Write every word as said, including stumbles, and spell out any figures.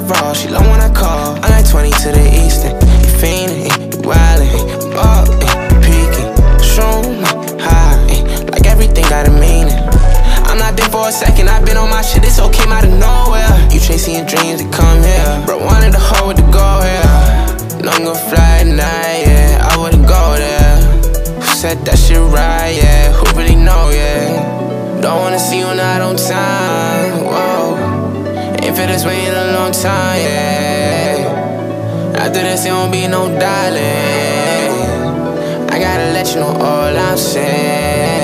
raw, she love when I call. I'm like twenty to the east, and you fiendin', you wildin', you up, and peeking, shroom, high, like everything got a meaning. I'm not there for a second, I've been on my shit, this all came out of nowhere. You chasing your dreams to come here, bro, wanted to hold with the go here. No, I'm gon' fly at night, yeah, I wouldn't go there. Who said that shit right, yeah, who really know, yeah. Don't wanna see you not on time, whoa. Ain't feel this way in a long time, yeah. After this, it won't be no darling. I gotta let you know all I'm saying.